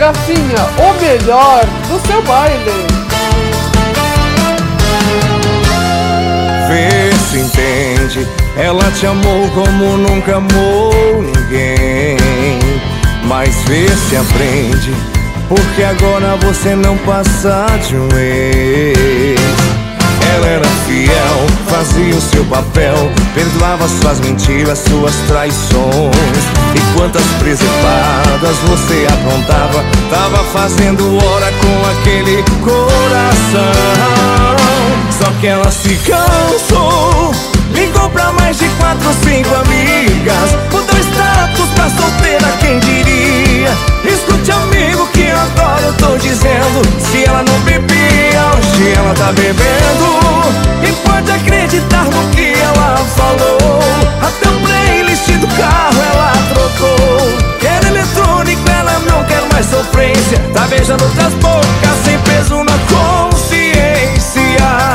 Garrafinha, o melhor do seu baile. Vê se entende, ela te amou como nunca amou ninguém. Mas vê se aprende, porque agora você não passa de um ex. Ela era fiel, fazia o seu papel, perdoava suas mentiras, suas traições. E quantas presepadas você aprontava, tava fazendo hora com aquele coração. Só que ela se cansou, ligou pra mais de 4 ou 5 amigas, mudou status pra solteira, quem diria? Escute, amigo, que agora eu tô dizendo, se ela não bebia, hoje ela tá bebendo. E pode acreditar no que ela falou, até o playlist do carro ela trocou. Quer eletrônico, ela não quer mais sofrência, tá beijando outras bocas sem peso na consciência.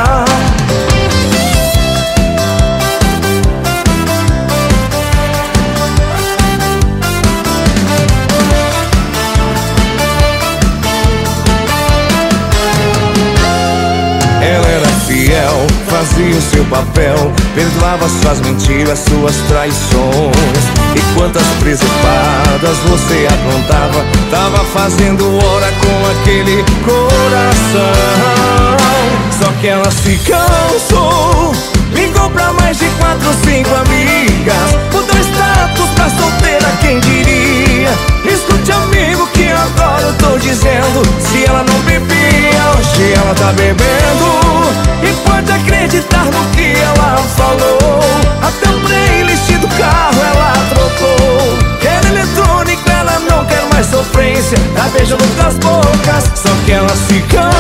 Fazia o seu papel, perdoava suas mentiras, suas traições. E quantas presepadas você aprontava, tava fazendo hora com aquele coração. Só que ela se cansou, ligou pra mais de 4 ou 5 amigas, mudou status pra solteira, quem diria? Escute, amigo, que agora eu tô dizendo, se ela não bebia, hoje ela tá bebendo. E pode acreditar no que ela falou, até o playlist do carro ela trocou. Quer eletrônico, ela não quer mais sofrência, tá beijando outras bocas, só que ela se cansa.